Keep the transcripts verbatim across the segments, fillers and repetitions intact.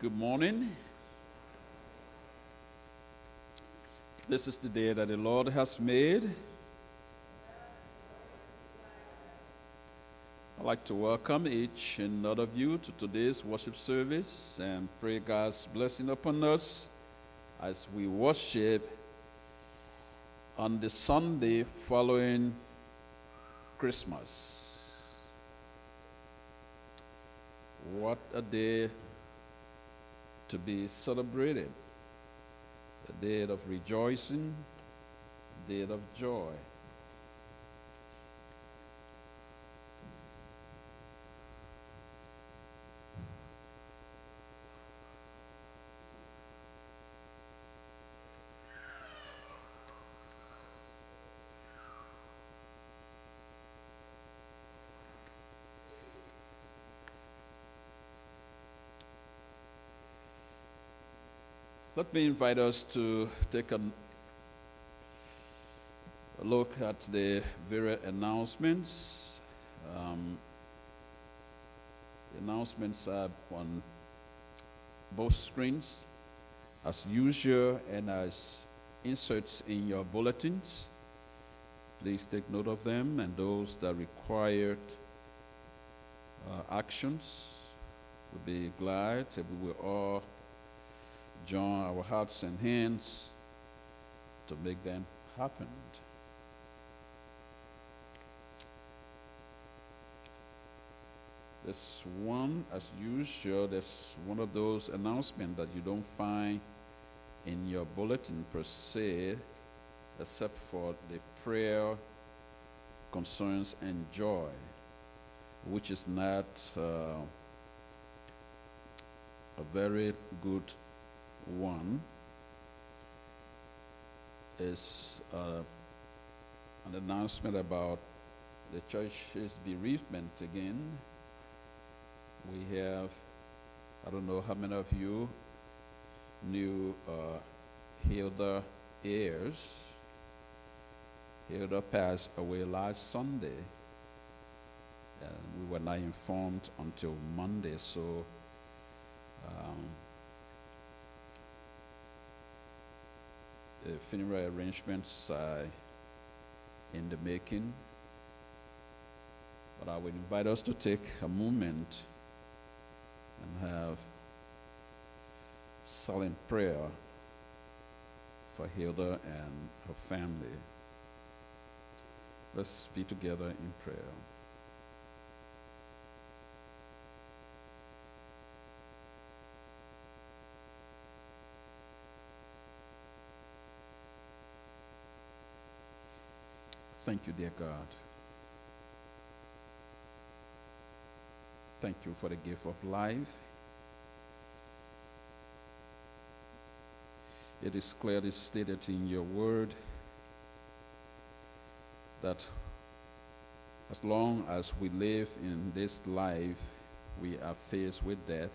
Good morning. This is the day that the Lord has made. I'd like to welcome each and all of you to today's worship service and pray God's blessing upon us as we worship on the Sunday following Christmas. What a day to be celebrated, a day of rejoicing, a day of joy. Let me invite us to take a, a look at the various announcements. Um, the announcements are on both screens, as usual, and as inserts in your bulletins. Please take note of them, and those that required uh, actions, we'll be glad if we will all join our hearts and hands to make them happen. This one, as usual, there's one of those announcements that you don't find in your bulletin per se, except for the prayer, concerns, and joy, which is not uh, a very good one. Is uh, an announcement about the church's bereavement again. We have, I don't know how many of you knew uh, Hilda Ayers. Hilda passed away last Sunday, and we were not informed until Monday, so um, the funeral arrangements are in the making, but I would invite us to take a moment and have silent prayer for Hilda and her family. Let's be together in prayer. Thank you, dear God. Thank you for the gift of life. It is clearly stated in your word that as long as we live in this life, we are faced with death.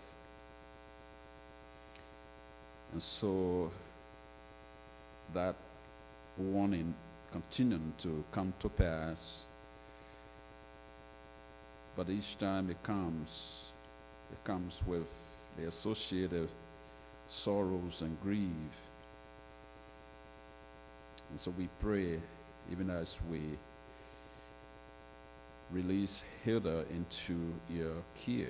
And so that warning continuing to come to pass, but each time it comes, it comes with the associated sorrows and grief. And so we pray, even as we release Hilda into your care,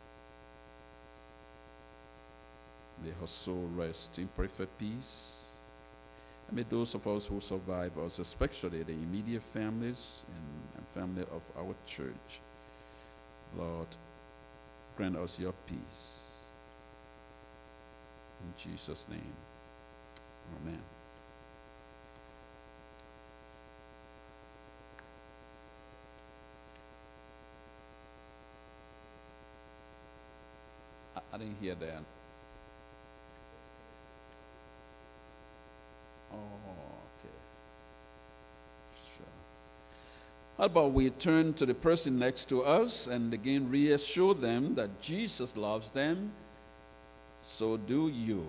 may her soul rest in perfect peace. And may those of us who survive us, especially the immediate families and, and family of our church, Lord, grant us your peace. In Jesus' name, amen. I, I didn't hear that. Oh, okay. Sure. How about we turn to the person next to us and again reassure them that Jesus loves them, so do you.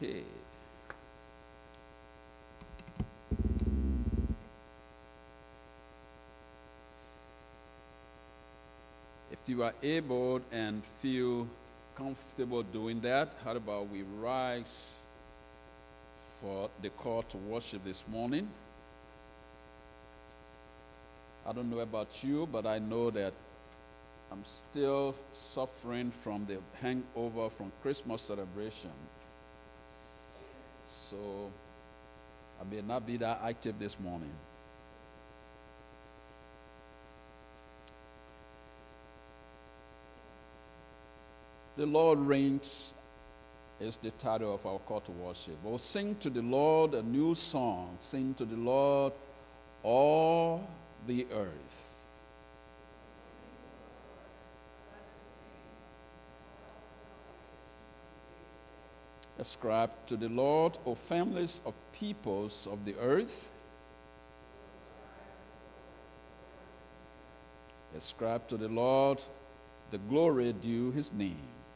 Okay. If you are able and feel comfortable doing that, how about we rise for the call to worship this morning? I don't know about you, but I know that I'm still suffering from the hangover from Christmas celebration. So I may not be that active this morning. The Lord reigns is the title of our call to worship. We'll sing to the Lord a new song. Sing to the Lord all the earth. Ascribe to the Lord, O families of peoples of the earth. Ascribe to the Lord the glory due his name.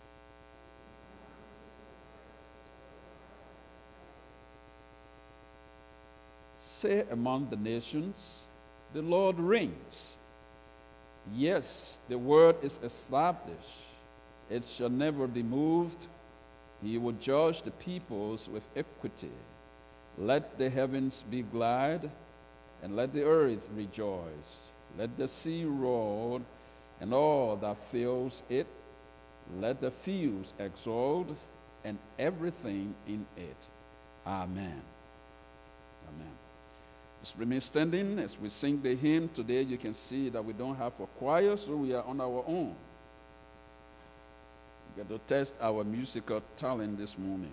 Say among the nations, the Lord reigns. Yes, the word is established. It shall never be moved. He will judge the peoples with equity. Let the heavens be glad, and let the earth rejoice. Let the sea roar, and all that fills it. Let the fields exult, and everything in it. Amen. Amen. Just remain standing as we sing the hymn. Today you can see that we don't have a choir, so we are on our own. We're going to test our musical talent this morning.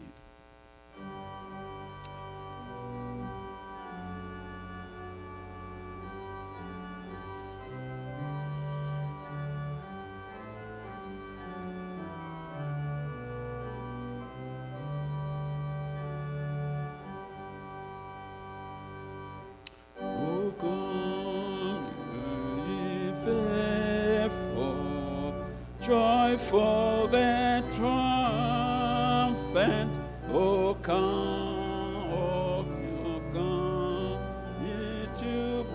Joyful and triumphant, O come, O come, ye to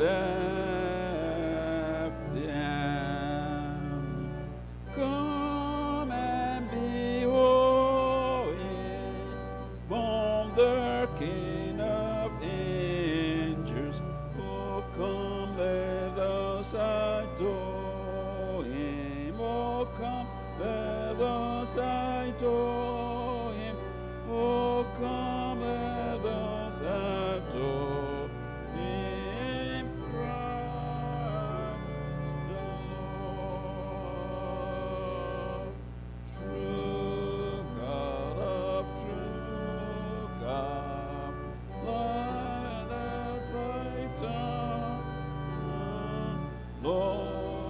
Bethlehem. Come and behold him, born the King of angels. O come, let us adore him. O come, let us adore him. Oh, come, let us adore him. Christ the Lord. True God of true God, light and brighter, Lord.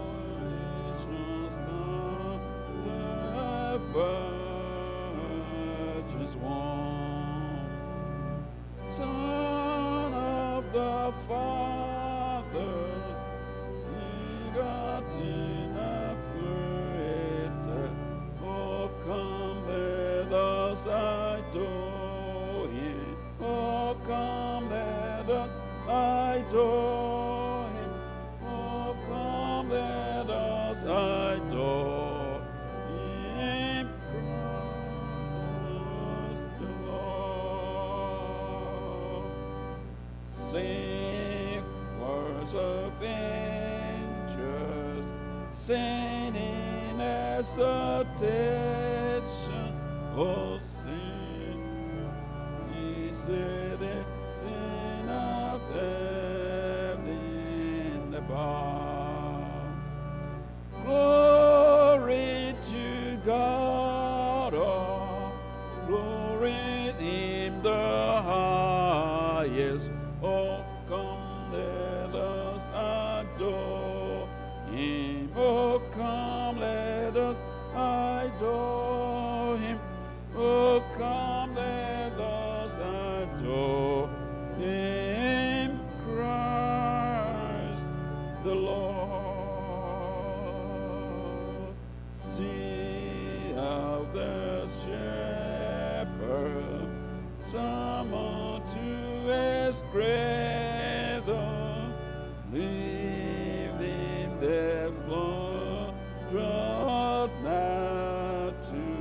Virgins one, Son of the Father, begotten of creator. Oh, come, let us adore him. Oh, come, let us adore him. Oh, come, let us adore. Sing words of angels, singing exaltation. Oh, sing, ye citizen of heaven above. Glory to God, oh, glory in the highest. Oh, come, let us adore him. Oh, come, let us adore him. Oh, come, let us adore Someone to his greater, live in the flow, draw now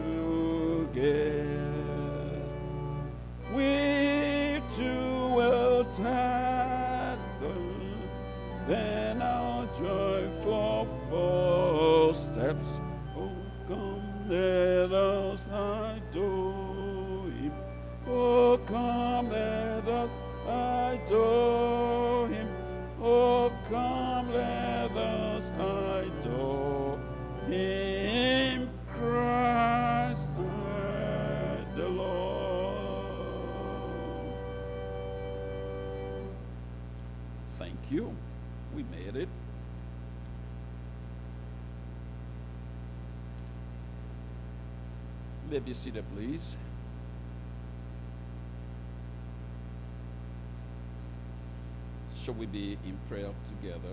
together. We two will tether, then our joyful footsteps. Oh, come, let us adore him. Oh, come, let us adore him. Oh, come, let us adore him, Christ the Lord. Thank you. We made it. You may be seated, please. Shall we be in prayer together?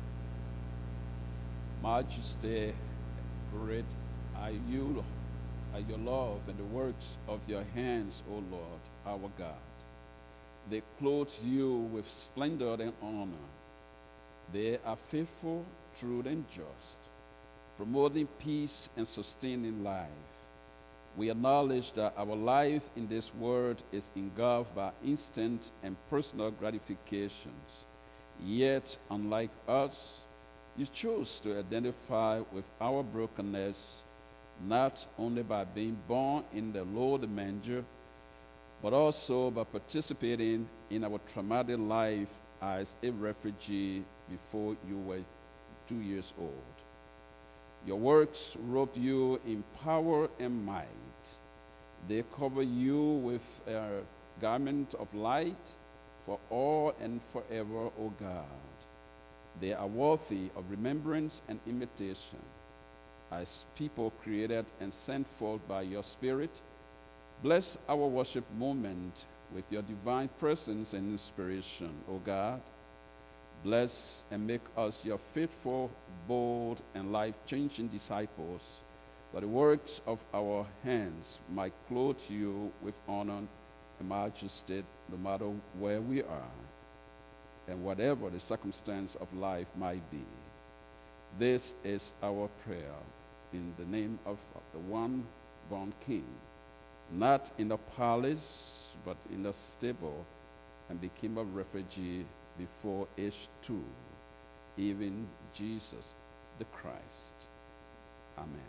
Majesty, great are you, are your love and the works of your hands, O Lord, our God. They clothe you with splendor and honor. They are faithful, true, and just, promoting peace and sustaining life. We acknowledge that our life in this world is engulfed by instant and personal gratifications. Yet, unlike us, you chose to identify with our brokenness, not only by being born in the lowly manger, but also by participating in our traumatic life as a refugee before you were two years old. Your works robe you in power and might. They cover you with a garment of light for all and forever, O God. They are worthy of remembrance and imitation. As people created and sent forth by your Spirit, bless our worship moment with your divine presence and inspiration, O God. Bless and make us your faithful, bold, and life-changing disciples, that the works of our hands might clothe you with honor and majesty no matter where we are and whatever the circumstance of life might be. This is our prayer in the name of the one born King, not in a palace, but in a stable, and became a refugee before age two, even Jesus the Christ. Amen.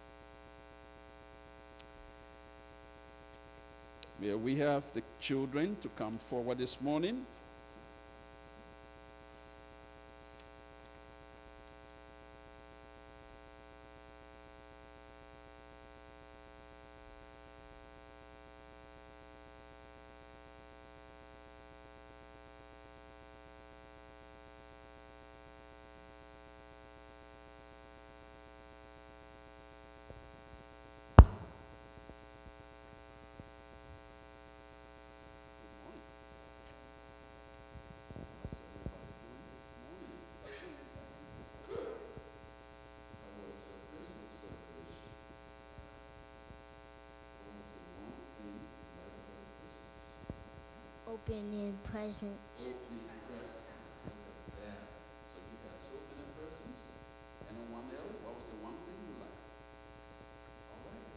May we have the children to come forward this morning. Opening presents. Opening presents. Look at that. So you guys opening presents. Anyone else? What was the one thing you liked? All right.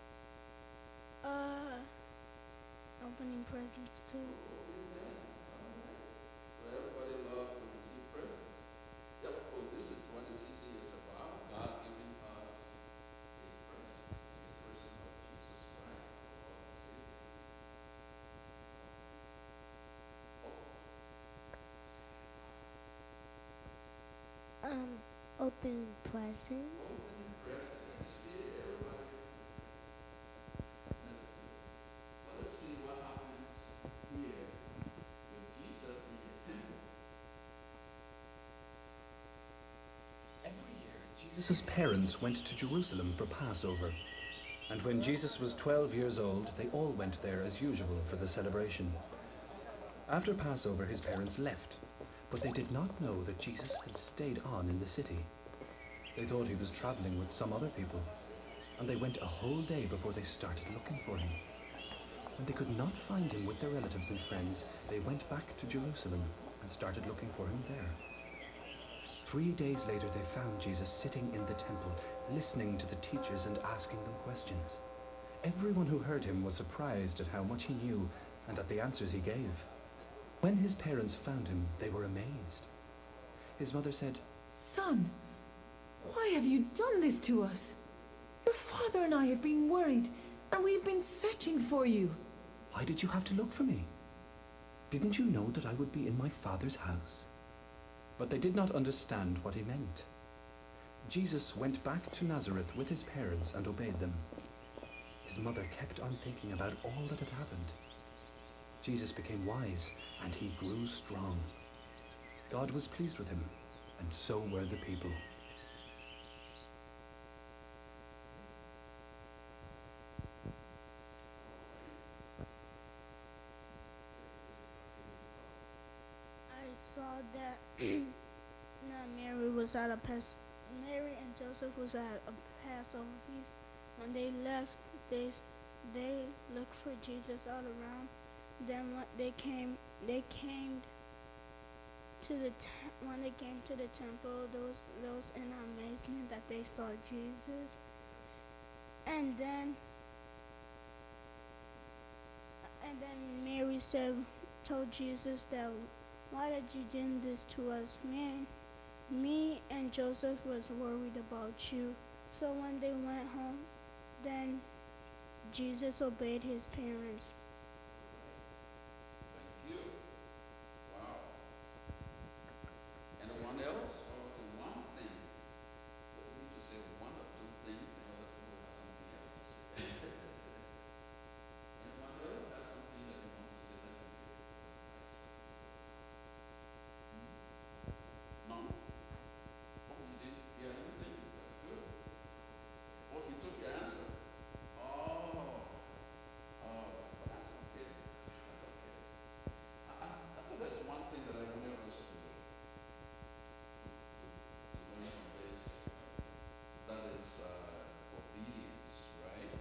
Uh, opening presents too. Opening presents. All right. So everybody loves to receive presents. Yep, of course, this is what the C C is about. God giving us a present in the person of Jesus Christ, our Lord and Savior. Um, opening presents. Opening presents. You see, everybody. That's good. So let's see what happens here with Jesus in the temple. Every year, Jesus' parents went to Jerusalem for Passover. And when Jesus was twelve years old, they all went there as usual for the celebration. After Passover, his parents left, but they did not know that Jesus had stayed on in the city. They thought he was traveling with some other people, and they went a whole day before they started looking for him. When they could not find him with their relatives and friends, they went back to Jerusalem and started looking for him there. Three days later, they found Jesus sitting in the temple, listening to the teachers and asking them questions. Everyone who heard him was surprised at how much he knew and at the answers he gave. When his parents found him, they were amazed. His mother said, "Son, why have you done this to us? Your father and I have been worried, and we've been searching for you." "Why did you have to look for me? Didn't you know that I would be in my Father's house?" But they did not understand what he meant. Jesus went back to Nazareth with his parents and obeyed them. His mother kept on thinking about all that had happened. Jesus became wise, and he grew strong. God was pleased with him, and so were the people. I saw that now Mary was at a Pas- Mary and Joseph was at a Passover feast. When they left, they s- they looked for Jesus all around. Then when they came, they came to the te- when they came to the temple. Those those in amazement that they saw Jesus. And then and then Mary said, told Jesus that, "Why did you do this to us? Me, me and Joseph was worried about you." So when they went home, then Jesus obeyed his parents. Thank you. Wow. Anyone else? Or the one thing? We need to say one or two things, and other people have something else to say. Anyone else has something that you want to say? That you Hmm? No? Oh, you didn't hear anything? That's good. Oh, he took your answer. Oh. Oh, that's okay. That's okay. I, I, I thought there's one thing that I wanted us to, to, to learn from this. That is uh, obedience, right?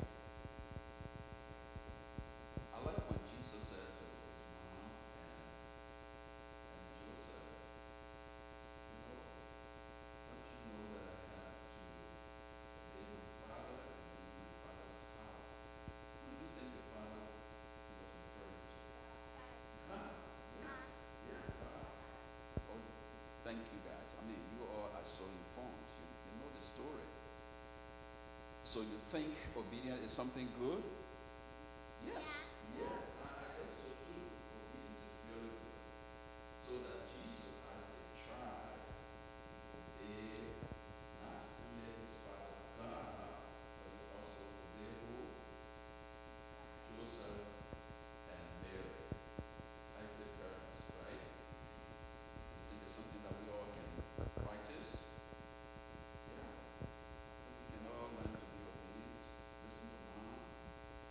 I like what Jesus said to his mom and, and Joseph. You know, don't you know that I have to obey my father and be in my father's house? Who do you think the father was referring to? God. Yes. Yeah, God. Oh, thank you guys. I mean, you all are so informed. You, you know the story. So you think obedience is something good? Yes. Yes. I, I think so too. Obedience is really good. So that Jesus, as a child, obeyed not only his father God, but he also obeyed who? Joseph and Mary, his earthly parents, right? You think it's something that we all can practice? Yeah. I think we can all learn to be obedient, listen to mom,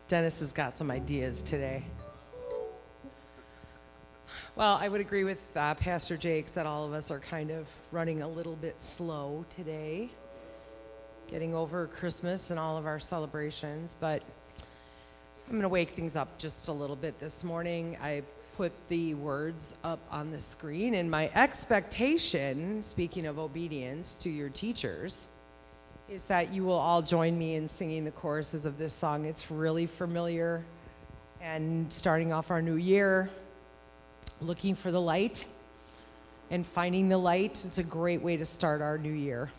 Dennis has got some ideas today. Well, I would agree with uh, Pastor Jakes that all of us are kind of running a little bit slow today, getting over Christmas and all of our celebrations, but I'm going to wake things up just a little bit this morning. I put the words up on the screen, and my expectation, speaking of obedience to your teachers, is that you will all join me in singing the choruses of this song. It's really familiar, and starting off our new year, looking for the light and finding the light, it's a great way to start our new year.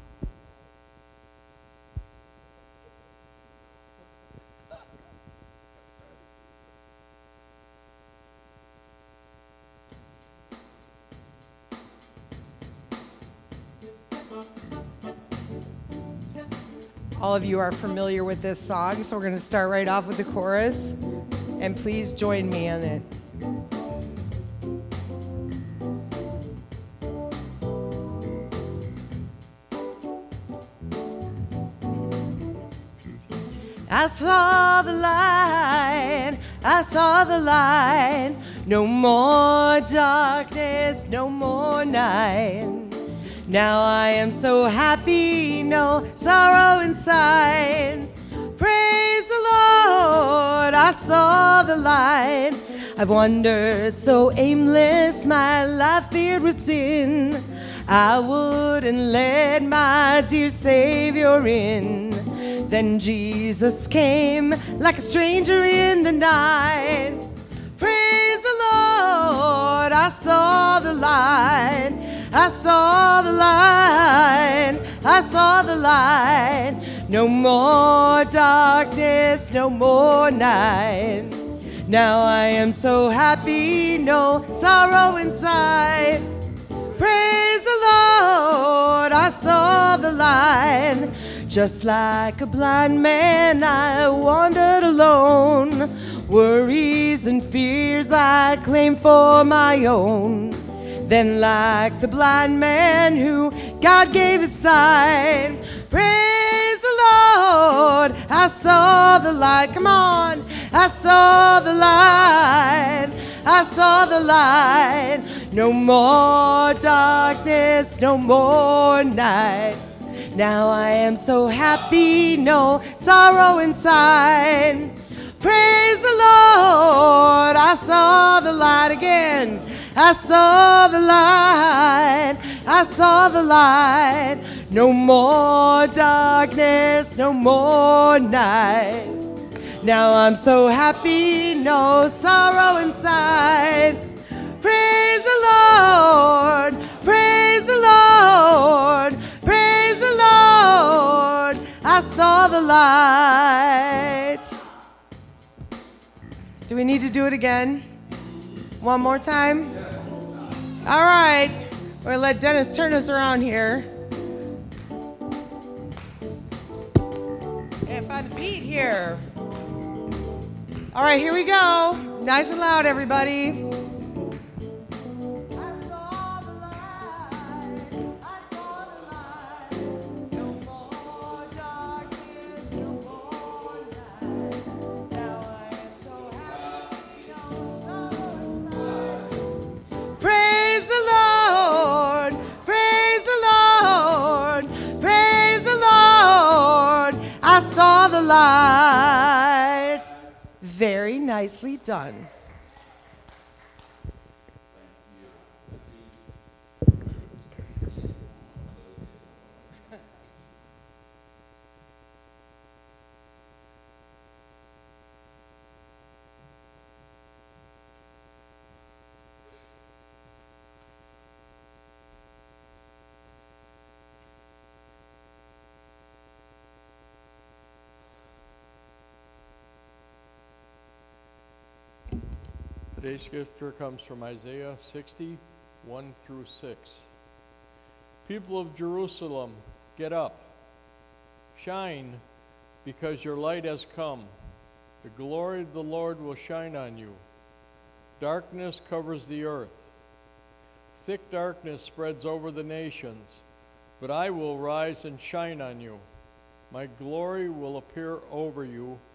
All of you are familiar with this song, so we're going to start right off with the chorus, and please join me on it. I saw the light, I saw the light, no more darkness, no more night. Now I am so happy, no sorrow inside. Praise the Lord, I saw the light. I've wandered so aimless, my life filled with sin. I wouldn't let my dear Savior in. Then Jesus came like a stranger in the night. Praise the Lord, I saw the light. I saw the light, I saw the light. No more darkness, no more night. Now I am so happy, no sorrow inside. Praise the Lord, I saw the light. Just like a blind man, I wandered alone. Worries and fears I claimed for my own. Then like the blind man who God gave his sight, praise the Lord, I saw the light. Come on, I saw the light, I saw the light. No more darkness, no more night. Now I am so happy, no sorrow inside. Praise the Lord, I saw the light again. I saw the light, I saw the light. No more darkness, no more night. Now I'm so happy, no sorrow inside. Praise the Lord, praise the Lord, praise the Lord. I saw the light. Do we need to do it again? One more time? All right. We're going to let Dennis turn us around here. And find the beat here. All right, here we go. Nice and loud, everybody. Light. Very nicely done. Today's scripture comes from Isaiah sixty, one through six. People of Jerusalem, get up. Shine, because your light has come. The glory of the Lord will shine on you. Darkness covers the earth. Thick darkness spreads over the nations, but I will rise and shine on you. My glory will appear over you.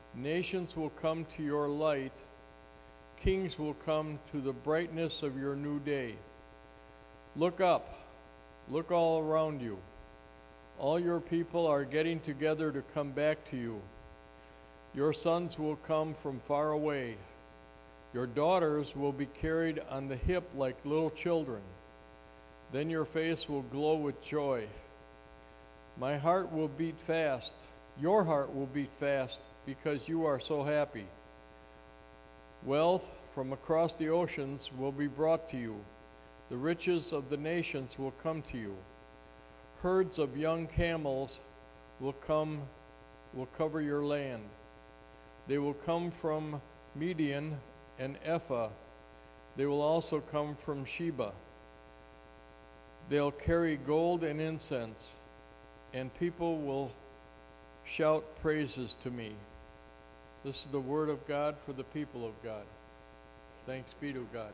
Nations will come to your light. Kings will come to the brightness of your new day. Look up. Look all around you. All your people are getting together to come back to you. Your sons will come from far away. Your daughters will be carried on the hip like little children. Then your face will glow with joy. My heart will beat fast. Your heart will beat fast because you are so happy. Wealth from across the oceans will be brought to you. The riches of the nations will come to you. Herds of young camels will come, will cover your land. They will come from Midian and Ephah. They will also come from Sheba. They'll carry gold and incense, and people will shout praises to me. This is the word of God for the people of God. Thanks be to God.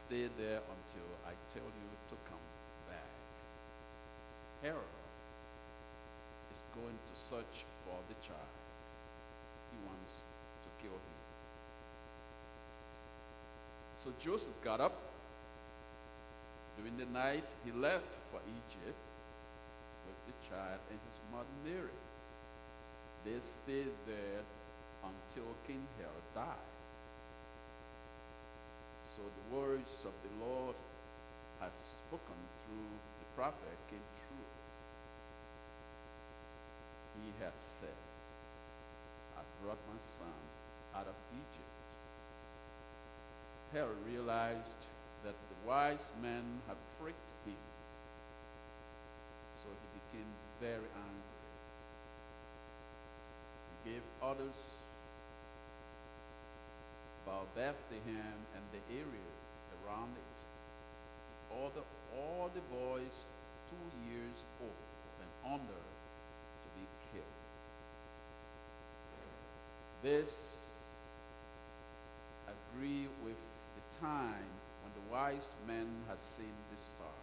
stay there until I tell you to come back. Herod is going to search for the child. He wants to kill him. So Joseph got up. During the night, he left for Egypt with the child and his mother Mary. They stayed there until King Herod died. So the words of the Lord has spoken through the prophet came true. He had said, I brought my son out of Egypt. Herod realized that the wise men had tricked him. So he became very angry. He gave orders about Bethlehem and the area around it. He ordered all the boys two years old and under to be killed. This agreed with the time when the wise men had seen the star.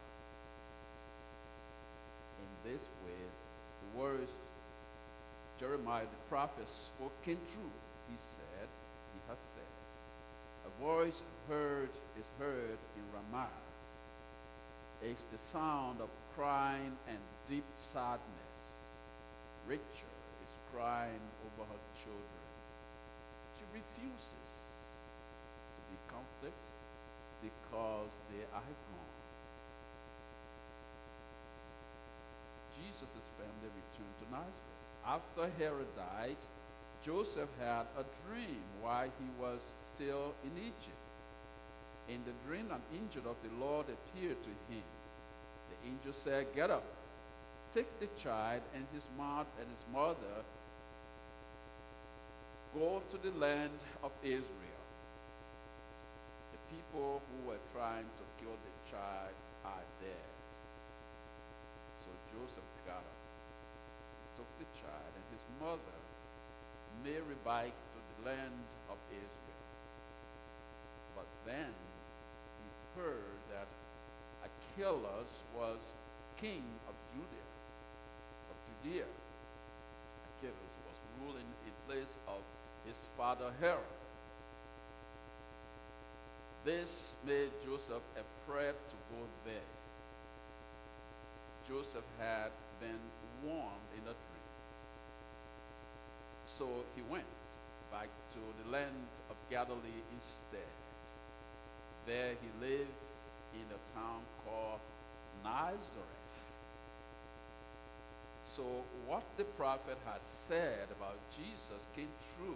In this way, the words Jeremiah the prophet spoke came true. He said, he has said, a voice heard is heard in Ramah. It's the sound of crying and deep sadness. Rachel is crying over her children. She refuses to be comforted because they are gone. Jesus' family returned to Nazareth. After Herod died, Joseph had a dream while he was still in Egypt. In the dream, an angel of the Lord appeared to him. The angel said, get up, take the child and his mother and his mother, go to the land of Israel. The people who were trying to kill the child are dead. So Joseph got up, took the child and his mother, Mary, back to the land of Israel. But then he heard that Archelaus was king of Judea, of Judea. Archelaus was ruling in place of his father Herod. This made Joseph afraid to go there. Joseph had been warned in a dream. So he went back to the land of Galilee instead. There he lived in a town called Nazareth. So what the prophet had said about Jesus came true.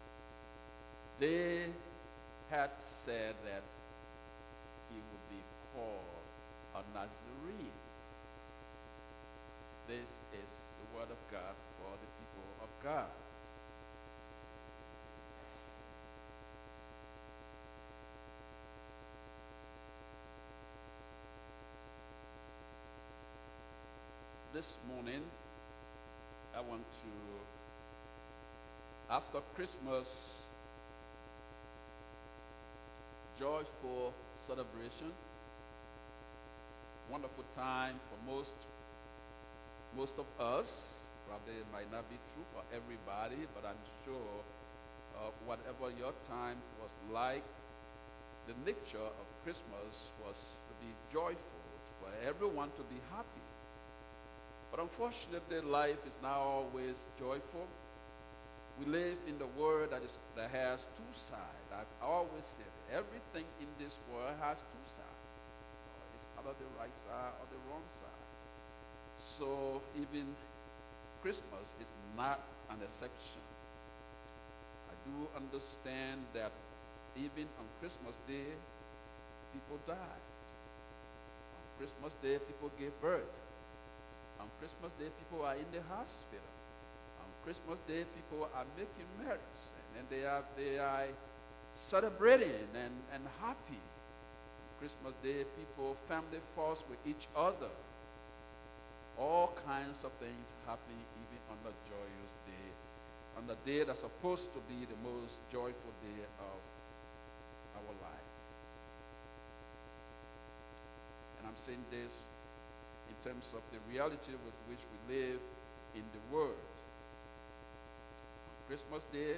They had said that he would be called a Nazarene. This is the word of God for the people of God. This morning, I want to, after Christmas, joyful celebration, wonderful time for most, most of us. Probably it might not be true for everybody, but I'm sure uh, whatever your time was like, the nature of Christmas was to be joyful, for everyone to be happy. But unfortunately, life is not always joyful. We live in the world that, is, that has two sides. I've always said it. Everything in this world has two sides. It's either the right side or the wrong side. So even Christmas is not an exception. I do understand that even on Christmas Day, people die. On Christmas Day, people give birth. On Christmas Day, people are in the hospital. On Christmas Day, people are making merry, and they are they are celebrating and, and happy. On Christmas Day, people, family falls with each other. All kinds of things happen even on the joyous day, on the day that's supposed to be the most joyful day of our life. And I'm saying this in terms of the reality with which we live in the world. On Christmas Day,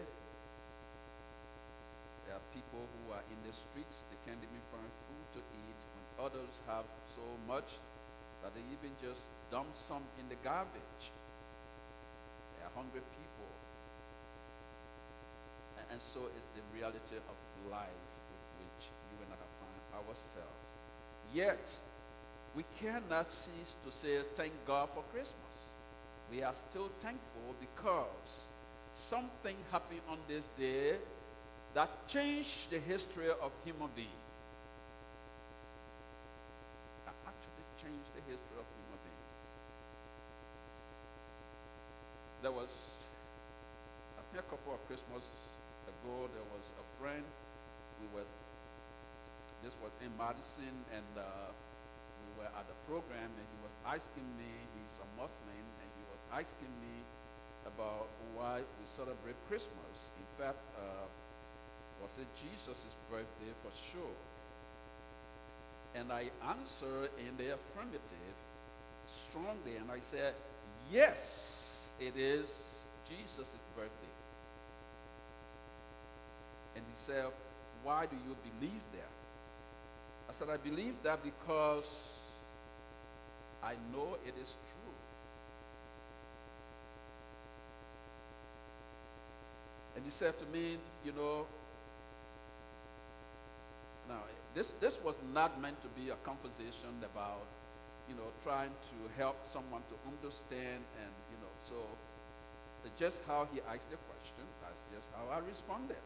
there are people who are in the streets, they can't even find food to eat, and others have so much that they even just dump some in the garbage. There are hungry people. And, and so it's the reality of life with which you and I find ourselves. Yet, we cannot cease to say thank God for Christmas. We are still thankful because something happened on this day that changed the history of human beings. That actually changed the history of human beings. There was, I think a couple of Christmas ago, there was a friend. We were, this was in Madison, and uh, we were at the program, and he was asking me, he's a Muslim, and he was asking me about why we celebrate Christmas. In fact, uh, was it Jesus' birthday for sure? And I answered in the affirmative strongly, and I said, yes, it is Jesus' birthday. And he said, why do you believe that? I said, I believe that because I know it is true. And he said to me, you know, now, this, this was not meant to be a conversation about, you know, trying to help someone to understand, and, you know, so just how he asked the question, that's just how I responded.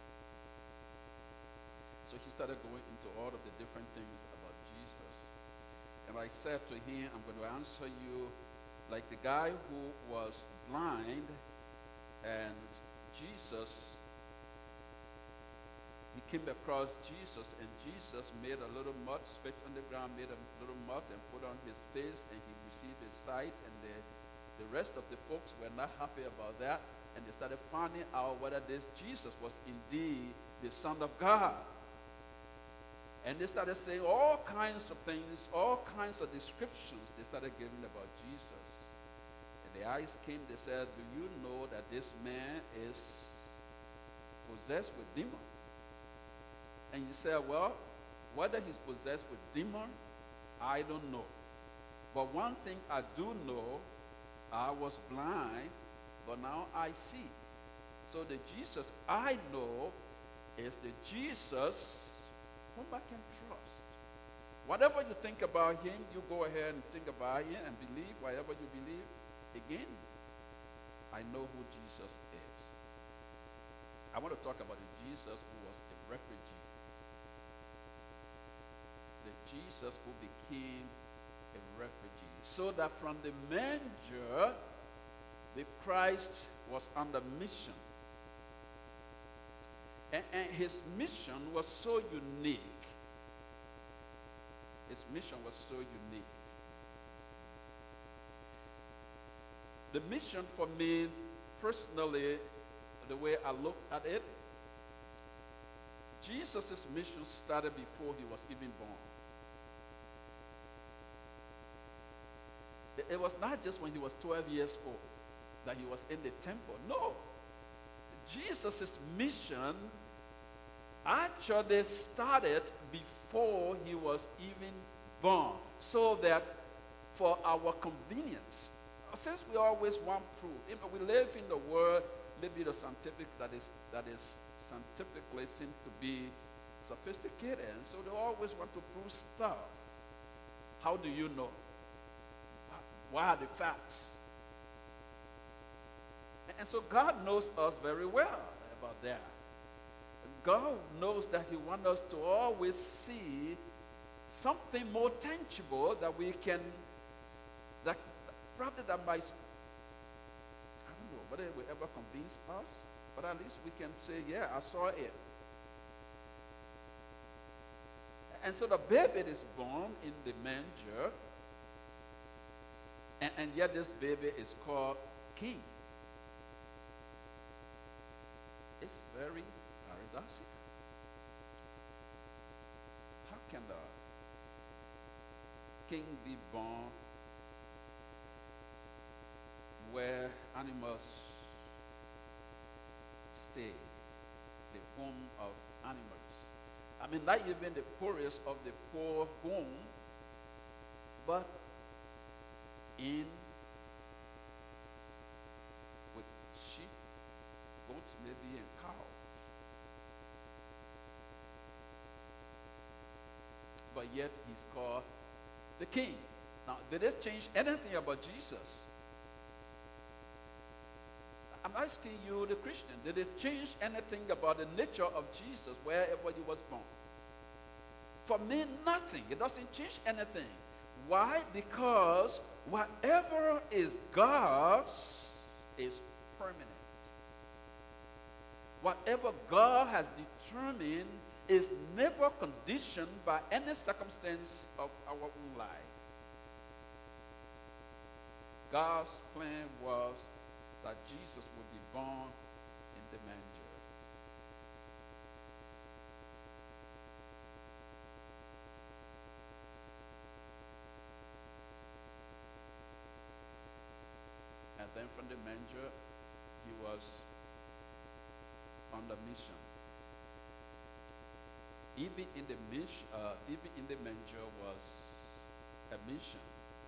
So he started going into all of the different things about Jesus. And I said to him, I'm going to answer you like the guy who was blind, and Jesus, he came across Jesus, and Jesus made a little mud, spit on the ground, made a little mud, and put on his face, and he received his sight. And the, the rest of the folks were not happy about that, and they started finding out whether this Jesus was indeed the Son of God. And they started saying all kinds of things, all kinds of descriptions they started giving about Jesus. And the eyes came, they said, do you know that this man is possessed with demons? And he said, well, whether he's possessed with demon, I don't know. But one thing I do know, I was blind, but now I see. So the Jesus I know is the Jesus whom I can trust. Whatever you think about him, you go ahead and think about him and believe whatever you believe. Again, I know who Jesus is. I want to talk about the Jesus who was a refugee. The Jesus who became a refugee. So that from the manger, the Christ was on the mission. And, and his mission was so unique. His mission was so unique. The mission for me, personally, the way I look at it, Jesus' mission started before he was even born. It, it was not just when he was twelve years old that he was in the temple. No. Jesus' mission actually started before he was even born, so that for our convenience, since we always want proof, you know, we live in the world, maybe the scientific that is that is scientifically seems to be sophisticated, and so they always want to prove stuff. How do you know? What are the facts? And, and so God knows us very well about that. God knows that he wants us to always see something more tangible that we can, that probably that might, I don't know whether it will ever convince us, but at least we can say, yeah, I saw it. And so the baby is born in the manger, and, and yet this baby is called King. It's very paradoxical. How can the king be born where animals stay, the home of animals. I mean, not even the poorest of the poor home, but in with sheep, goats, maybe, and cows. But yet he's called the king. Now, did it change anything about Jesus? I'm asking you, the Christian, did it change anything about the nature of Jesus wherever he was born? For me, nothing. It doesn't change anything. Why? Because whatever is God's is permanent. Whatever God has determined is never conditioned by any circumstance of our own life. God's plan was that Jesus would be born in the manger. And then from the manger, he was on the mission. Even in the mission, uh, even in the manger was a mission.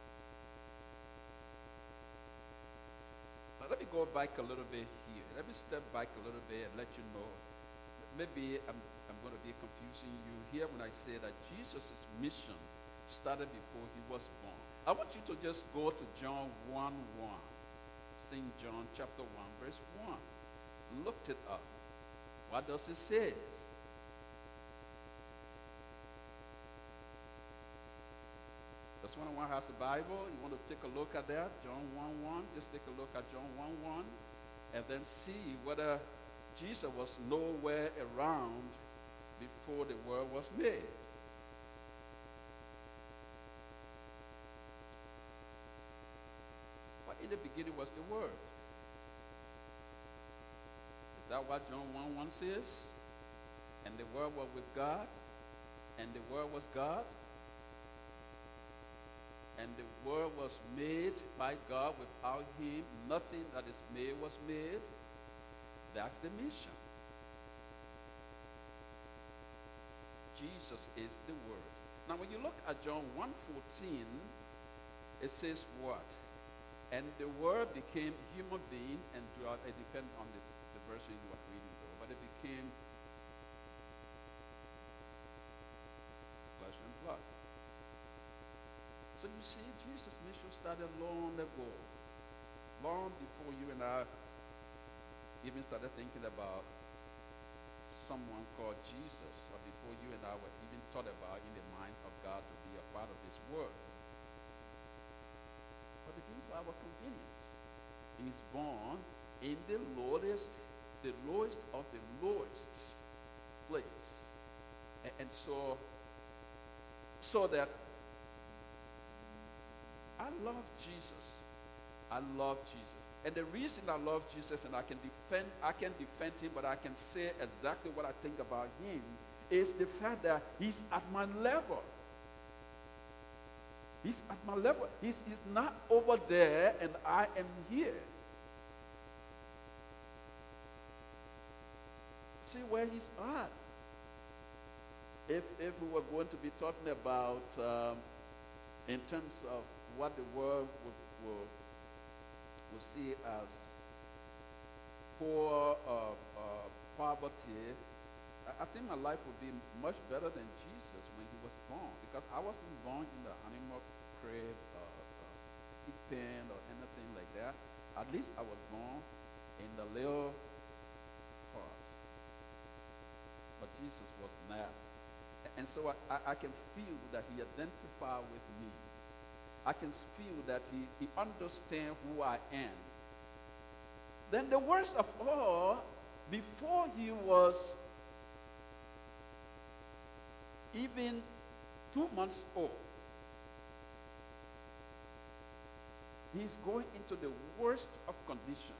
Now let me go back a little bit here. Let me step back a little bit and let you know. Maybe I'm, I'm going to be confusing you here when I say that Jesus' mission started before he was born. I want you to just go to John one one. Saint John chapter one, verse one. Look it up. What does it say? That's when one has a Bible. You want to take a look at that, John one one. Just take a look at John one one, and then see whether Jesus was nowhere around before the world was made. But in the beginning was the Word. Is that what John one one says? And the Word was with God, and the Word was God. And the world was made by God. Without him, nothing that is made was made. That's the mission. Jesus is the Word. Now, when you look at John one fourteen, it says what? And the Word became human being and dwelt. It depends on the, the version you are reading, though. But it became flesh and blood. So you see, Jesus' mission started long ago, long before you and I even started thinking about someone called Jesus, or before you and I were even thought about in the mind of God to be a part of this world. But again, for our convenience, he's born in the lowest, the lowest of the lowest place. And, and so, so that I love Jesus. I love Jesus. And the reason I love Jesus, and I can defend, I can defend him, but I can say exactly what I think about him, is the fact that he's at my level. He's at my level. He's, he's not over there, and I am here. See where he's at. If, if we were going to be talking about, um, in terms of what the world will, will, will see as poor uh, uh, poverty, I, I think my life would be much better than Jesus when he was born, because I wasn't born in the animal crib, uh, uh, pig pen, or anything like that. At least I was born in the little heart. But Jesus was not. And so I, I, I can feel that he identified with me. I can feel that he, he understands who I am. Then the worst of all, before he was even two months old, he's going into the worst of condition.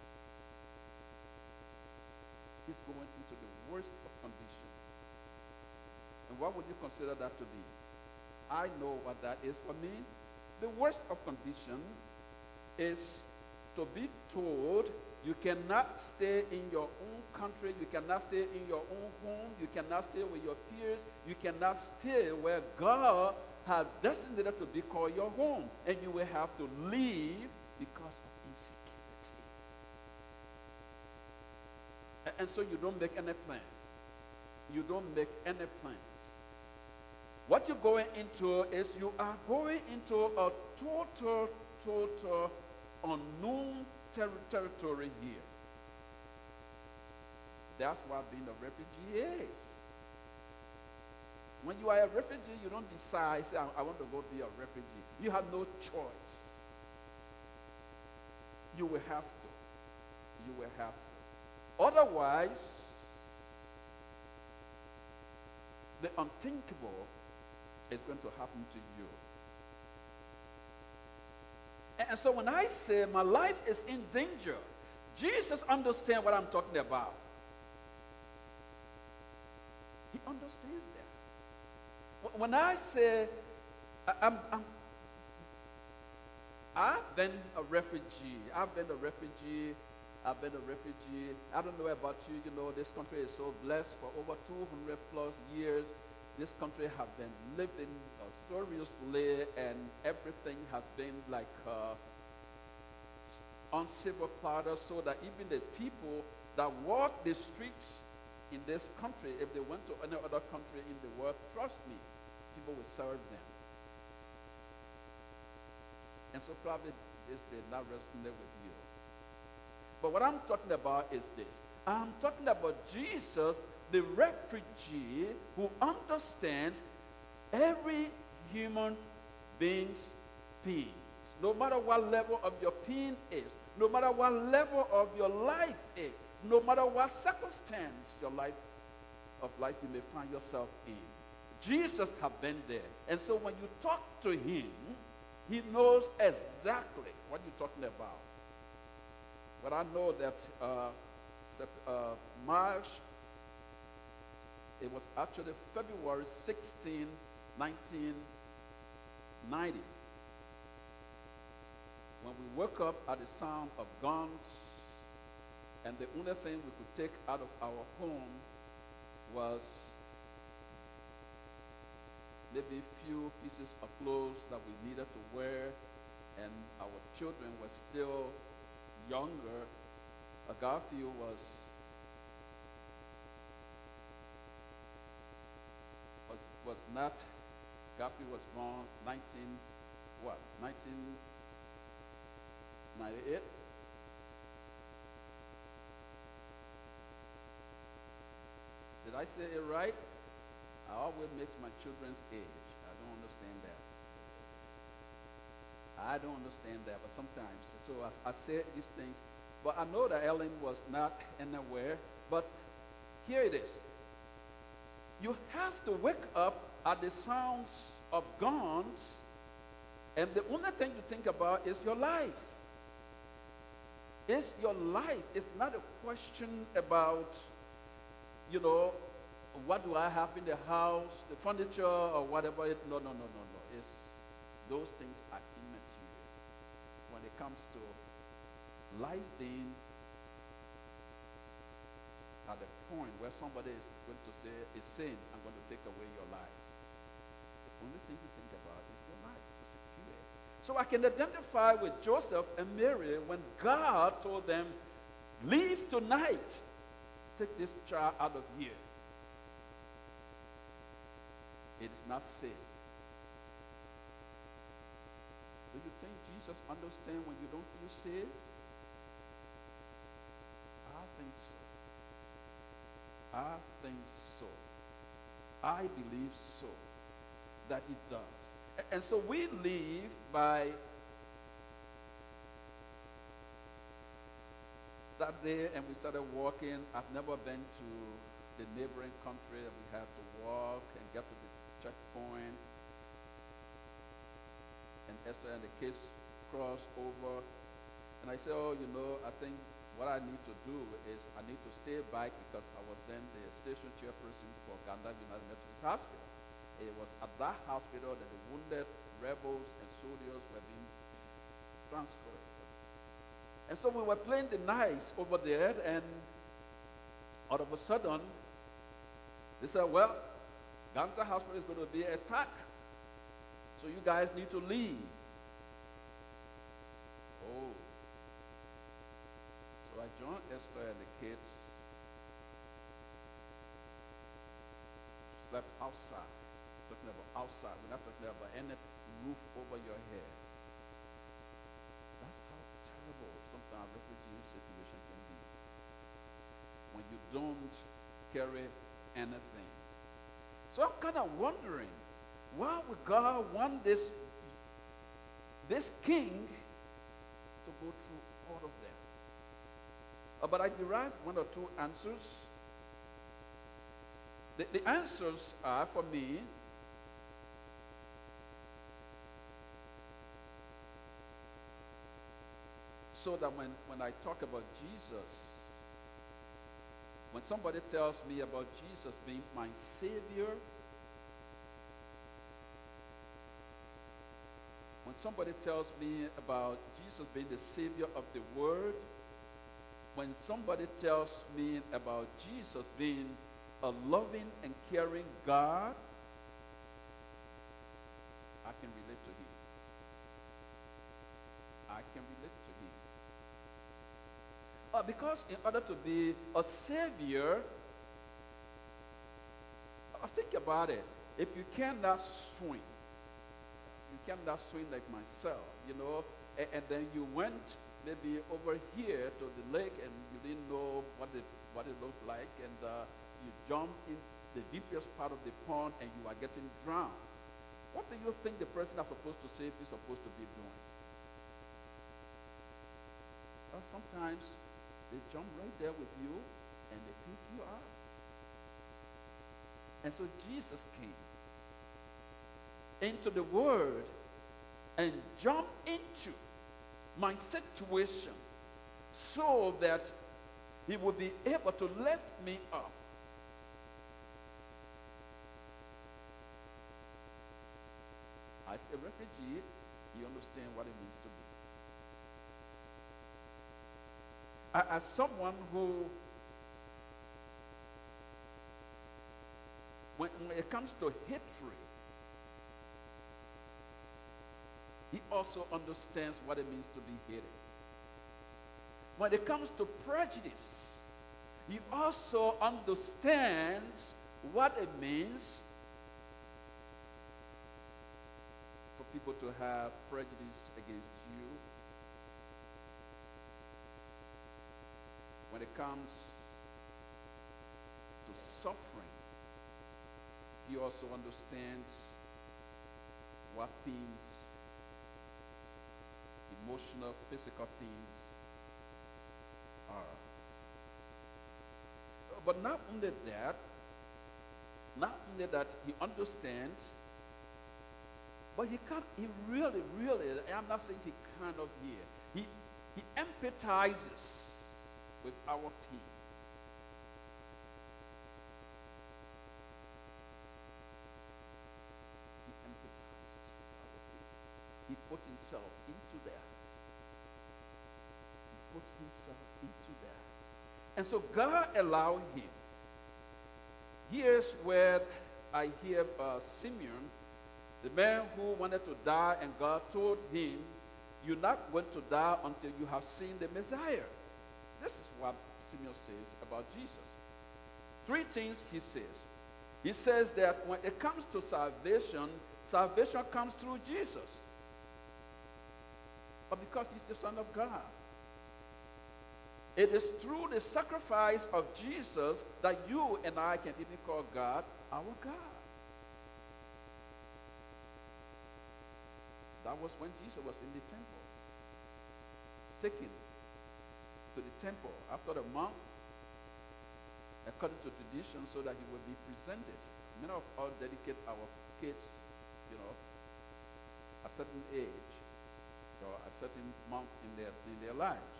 He's going into the worst of condition. And what would you consider that to be? I know what that is for me. The worst of condition is to be told you cannot stay in your own country, you cannot stay in your own home, you cannot stay with your peers, you cannot stay where God has destined it to be called your home, and you will have to leave because of insecurity. A- And so you don't make any plan. You don't make any plans. What you're going into is you are going into a total, total unknown ter- territory here. That's what being a refugee is. When you are a refugee, you don't decide, say, I, I want to go be a refugee. You have no choice. You will have to. You will have to. Otherwise, the unthinkable is going to happen to you. And so when I say my life is in danger, Jesus understands what I'm talking about. He understands that. Wh- When I say I- I'm, I'm, I've been a refugee, I've been a refugee, I've been a refugee. I don't know about you, you know, this country is so blessed for over two hundred plus years. This country has been lived in uh, gloriously, and everything has been like uh, on silver platter, so that even the people that walk the streets in this country, if they went to any other country in the world, trust me, people will serve them. And so probably this did not resonate with you. But what I'm talking about is this. I'm talking about Jesus, the refugee who understands every human being's pain. No matter what level of your pain is, no matter what level of your life is, no matter what circumstance your life of life you may find yourself in. Jesus has been there. And so when you talk to him, he knows exactly what you're talking about. But I know that uh, Sep- uh, March, it was actually February sixteenth, nineteen ninety, when we woke up at the sound of guns, and the only thing we could take out of our home was maybe a few pieces of clothes that we needed to wear, and our children were still younger. Uh, Garfield was was was not. Garfield was born nineteen what? nineteen ninety-eight. Did I say it right? I always mix my children's age. I don't understand that. I don't understand that, but sometimes. So I, I say these things. But I know that Ellen was not anywhere. But here it is. You have to wake up at the sounds of guns, and the only thing you think about is your life. It's your life. It's not a question about, you know, what do I have in the house, the furniture, or whatever. It, no, no, no, no, no. It's, those things are immaterial when it comes to life being at the point where somebody is going to say, is saying, I'm going to take away your life. The only thing you think about is your life, to secure it. So I can identify with Joseph and Mary when God told them, leave tonight, take this child out of here. It is not safe. Do you think Jesus understands when you don't feel safe? I think so. I think so. I believe so, that he does. A- And so we live by that day, and we started walking. I've never been to the neighboring country, and we had to walk and get to the checkpoint. And Esther and the kids crossed over. And I said, oh, you know, I think what I need to do is I need to stay back because I was then the station chairperson for Uganda United Methodist Hospital. it was at that hospital that the wounded rebels and soldiers were being transferred. And so we were playing the nice over there, and all of a sudden, they said, well, Ganta Hospital is going to be attacked, so you guys need to leave. Oh. So I joined Esther and the kids, slept outside. Talking about outside. We're not talking about any roof over your head. That's how terrible sometimes refugee situation can be. When you don't carry anything. So I'm kind of wondering, why would God want this, this king to go through all of them? Uh, but I derived one or two answers. The, the answers are, for me, so that when, when I talk about Jesus, when somebody tells me about Jesus being my Savior, when somebody tells me about Jesus being the Savior of the world, when somebody tells me about Jesus being a loving and caring God, I can relate to him. I can relate to him. Uh, because in order to be a savior, uh, think about it. If you cannot swim, you cannot swim like myself, you know, and, and then you went maybe over here to the lake and you didn't know what it, what it looked like, and uh, you jump in the deepest part of the pond and you are getting drowned. What do you think the person that's supposed to save is supposed to be doing? Well, sometimes they jump right there with you and they pick you up. And so Jesus came into the world and jumped into my situation so that he would be able to lift me up. As a refugee, you understand what it means to be. As someone who, when, when it comes to hatred, he also understands what it means to be hated. When it comes to prejudice, he also understands what it means for people to have prejudice against you. When it comes to suffering, he also understands what pains, emotional, physical pains are. But not only that, not only that he understands, but he can't, he really, really, I'm not saying he cannot hear, he, he empathizes with our pain. He empathizes with our pain. He put himself into that. He put himself into that. And so God allowed him. Here's where I hear uh, Simeon, the man who wanted to die, and God told him, you're not going to die until you have seen the Messiah. This is what Simeon says about Jesus. Three things he says. He says that when it comes to salvation, salvation comes through Jesus. But because he's the Son of God. It is through the sacrifice of Jesus that you and I can even call God our God. That was when Jesus was in the temple, taken to the temple after a month, according to tradition, so that he would be presented. Many of us dedicate our kids, you know, a certain age or a certain month in their in their lives.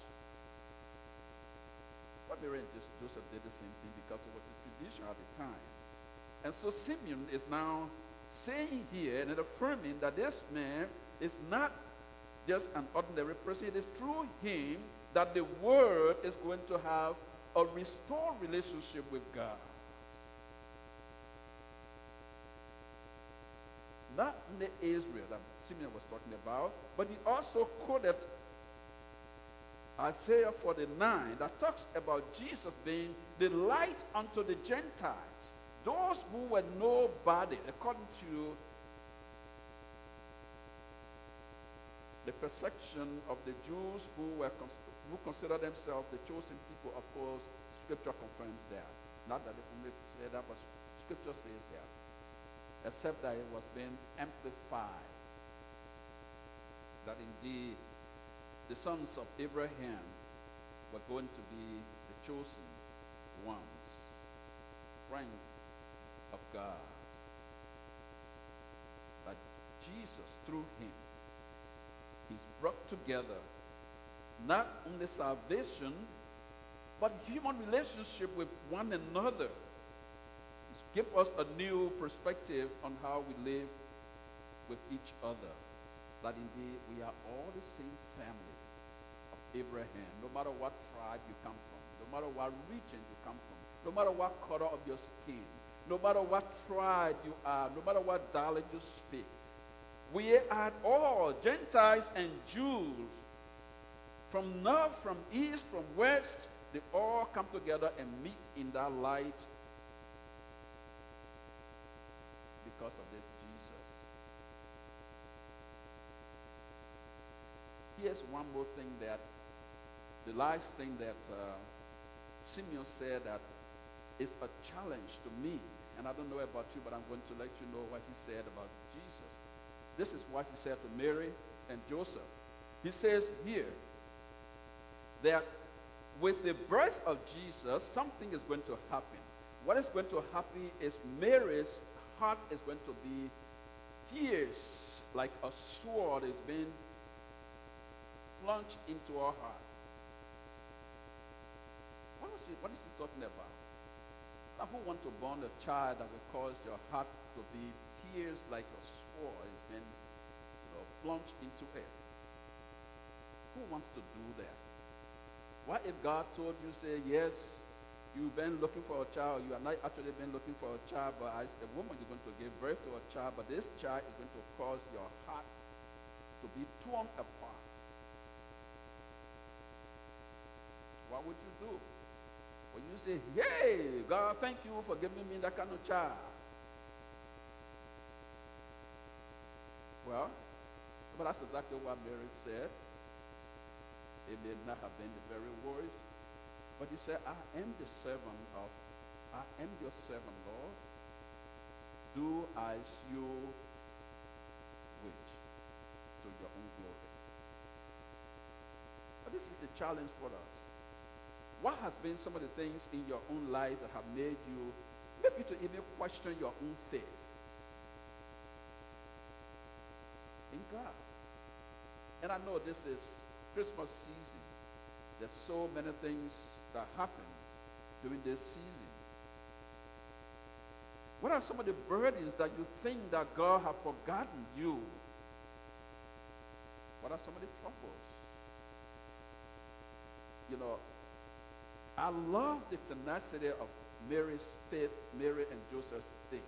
But Mary and Joseph did the same thing because it was the tradition at the time. And so Simeon is now saying here and affirming that this man is not just an ordinary person. It is through him that the world is going to have a restored relationship with God. Not only Israel that Simeon was talking about, but he also quoted Isaiah forty-nine that talks about Jesus being the light unto the Gentiles, those who were nobody, according to the perception of the Jews who were who consider themselves the chosen people. Of course, Scripture confirms that. Not that they only say that, but Scripture says that. Except that it was being amplified. That indeed the sons of Abraham were going to be the chosen ones, friends of God. But Jesus, through him, he's brought together not only salvation, but human relationship with one another. It's give us a new perspective on how we live with each other. That indeed we are all the same family of Abraham, no matter what tribe you come from, no matter what region you come from, no matter what color of your skin, no matter what tribe you are, no matter what dialect you speak. We are all Gentiles and Jews, from north, from east, from west. They all come together and meet in that light because of this Jesus. Here's one more thing that, the last thing that uh, Simeon said that is a challenge to me. And I don't know about you, but I'm going to let you know what he said about Jesus. This is what he said to Mary and Joseph. He says here that with the birth of Jesus, something is going to happen. What is going to happen is Mary's heart is going to be fierce, like a sword is being plunged into her heart. What is he, what is he talking about? Now, who want to born a child that will cause your heart to be pierced like a sword is being, you know, plunged into it? Who wants to do that? What if God told you, say, yes, you've been looking for a child, you have not actually been looking for a child, but as a woman you're going to give birth to a child, but this child is going to cause your heart to be torn apart. What would you do? When you say, hey, God, thank you for giving me that kind of child. Well, but that's exactly what Mary said. It may not have been the very words, but he said, I am the servant of, I am your servant, Lord. Do as you wish, to your own glory. But this is the challenge for us. What has been some of the things in your own life that have made you, maybe to even question your own faith in God? And I know this is Christmas season. There's so many things that happen during this season. What are some of the burdens that you think that God has forgotten you? What are some of the troubles? You know, I love the tenacity of Mary's faith, Mary and Joseph's faith.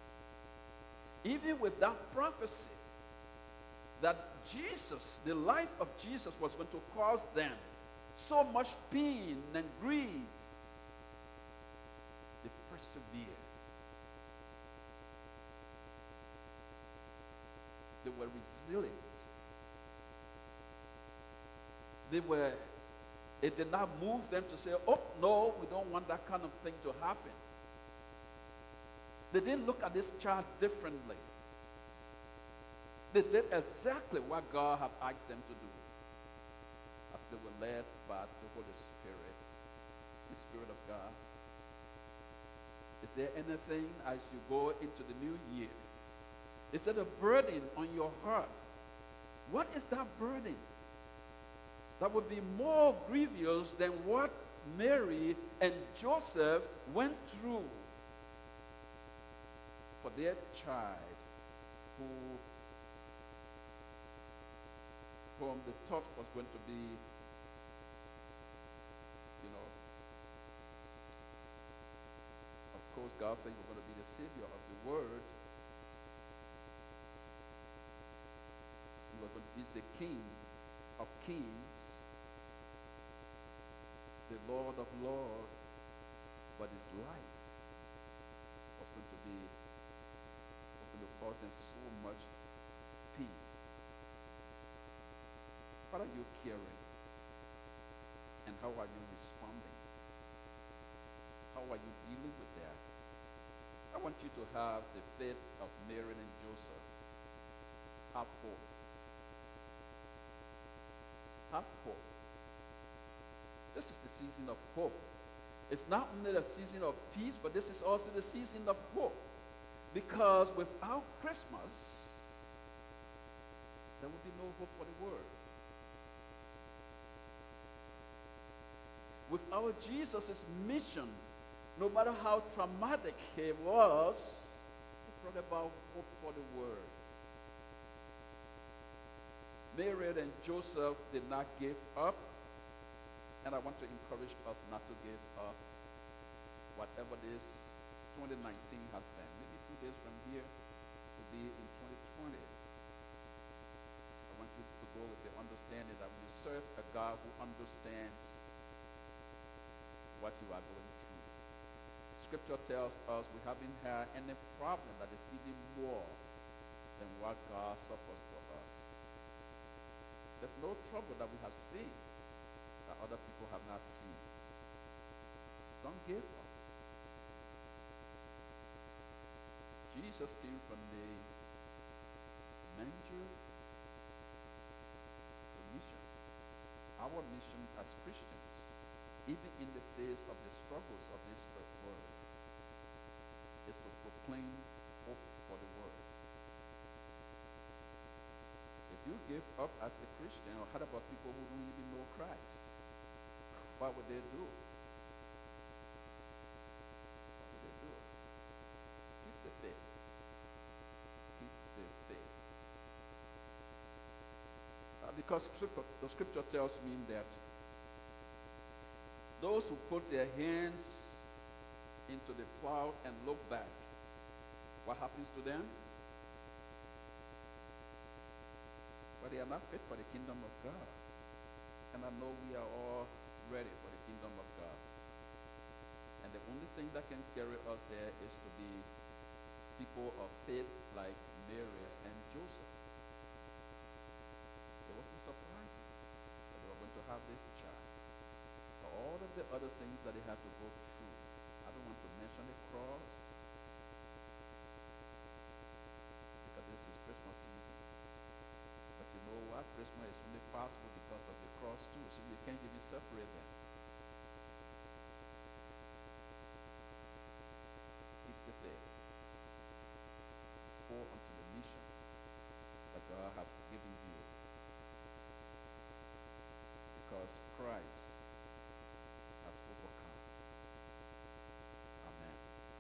Even with that prophecy, that Jesus, the life of Jesus was going to cause them so much pain and grief, they persevered. They were resilient. They were, it did not move them to say, oh, no, we don't want that kind of thing to happen. They didn't look at this child differently. They did exactly what God had asked them to do as they were led by the Holy Spirit, the Spirit of God. Is there anything as you go into the new year? Is there a burden on your heart? What is that burden that would be more grievous than what Mary and Joseph went through for their child who, whom they thought was going to be, you know, of course, God said you're going to be the Savior of the world. You are going to be the King of kings, the Lord of lords, but his life was going to be, was going to cause them so much pain. What are you carrying? And how are you responding? How are you dealing with that? I want you to have the faith of Mary and Joseph. Have hope. Have hope. This is the season of hope. It's not only the season of peace, but this is also the season of hope. Because without Christmas, there will be no hope for the world. Without Jesus' mission, no matter how traumatic it was, he brought about hope for the world. Mary and Joseph did not give up, and I want to encourage us not to give up whatever this twenty nineteen has been. Maybe two days from here will be in twenty twenty. I want you to go with the understanding that we serve a God who understands what you are going through. Scripture tells us we haven't had any problem that is even more than what God suffers for us. There's no trouble that we have seen that other people have not seen. Don't give up. Jesus came from the manger to mission. Our mission as Christians, even in the face of the struggles of this earth world, is to proclaim hope for the world. If you give up as a Christian, or how about people who don't even know Christ? What would they do? What would they do? Keep the faith. Keep the faith. Uh, because scripture, the scripture tells me that those who put their hands into the plow and look back, what happens to them? But they are not fit for the kingdom of God. And I know we are all ready for the kingdom of God. And the only thing that can carry us there is to be people of faith like Mary and Joseph. It wasn't surprising that they were going to have this child. For all of the other things that they had to go through. I don't want to mention the cross, because this is Christmas season. But you know what? Christmas is only possible because of the cross too, so you can't even separate them. Keep the faith. Go unto the mission that God has given you. Because Christ has overcome. Amen.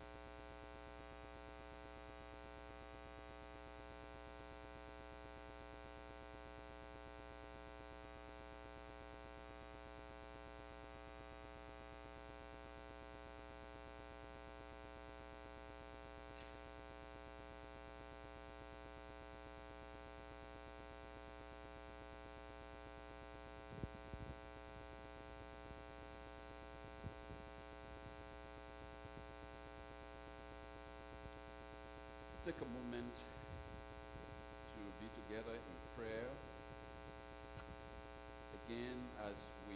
Take a moment to be together in prayer. Again, as we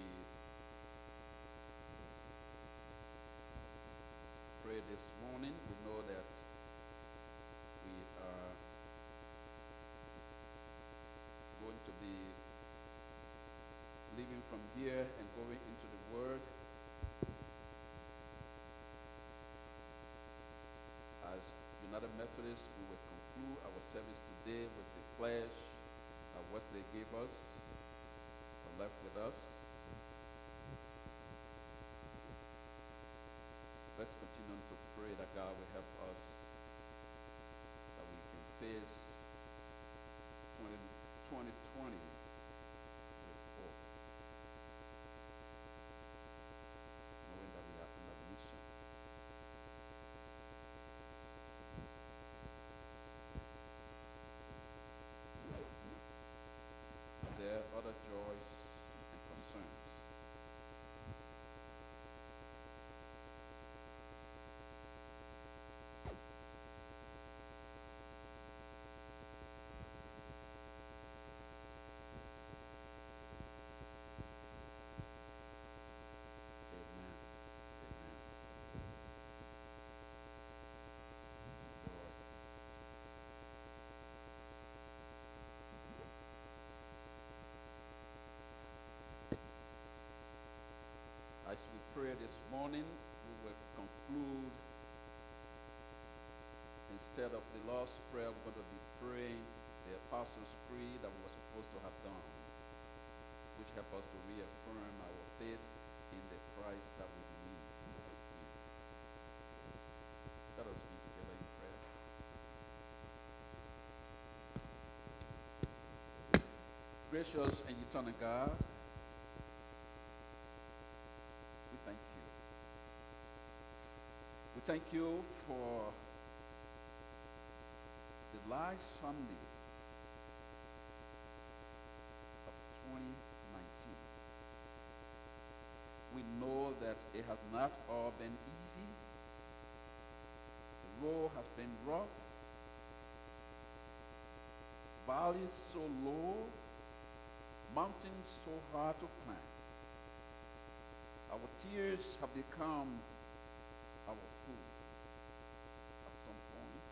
pray this morning, we know that we are going to be leaving from here and going into the Word. As United Methodists, we will conclude our service today with the pledge that Wesley gave us, or left with us. Let's continue to pray that God will help us, that we can face twenty twenty report, knowing that we are in a mission. There are other joys and concerns. Amen. Amen. Lord. As we pray this morning, we will conclude, instead of the Lord's Prayer, we're going to be praying the Apostles' Creed that we were supposed to have done, which help us to reaffirm our faith in the Christ that we believe in. Let us be together in prayer. Gracious and eternal God, we thank you. We thank you for the last Sunday of twenty nineteen. We know that it has not all been easy. The road has been rough. Valleys so low, mountains so hard to climb. Our tears have become our food at some point.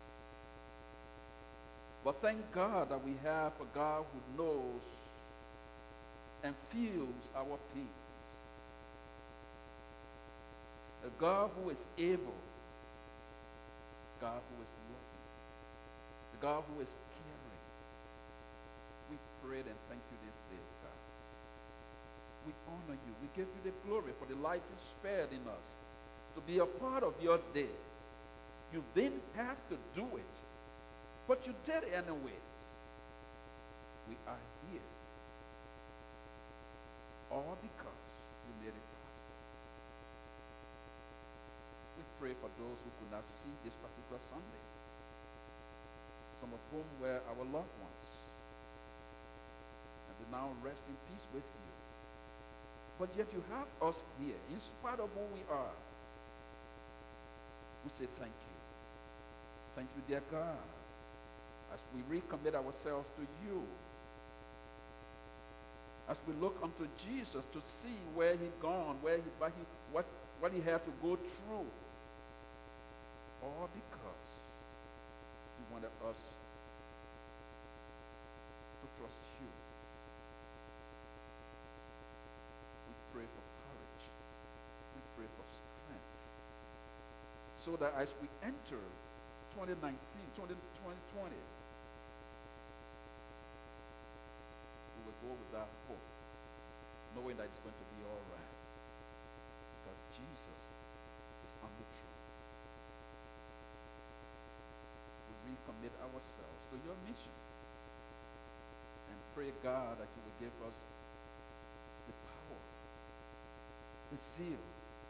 But thank God that we have a God who knows and feels our pains. A God who is able, God who is loving, a God who is caring. We prayed and thank you this day, God. We honor you. We give you the glory for the life you spared in us to be a part of your day. You didn't have to do it, but you did anyway. We are here all because you made it possible. We pray for those who could not see this particular Sunday, some of whom were our loved ones, and they now rest in peace with you. But yet you have us here, in spite of who we are. We say thank you. Thank you, dear God, as we recommit ourselves to you, as we look unto Jesus to see where he gone, where he, what, he, what, what he had to go through, all because he wanted us to trust you. We pray for courage. We pray for strength, so that as we enter twenty nineteen, twenty twenty, we will go with that hope, knowing that it's going to be all right, because Jesus is on the throne. We recommit ourselves to your mission and pray, God, that you will give us the power, the zeal,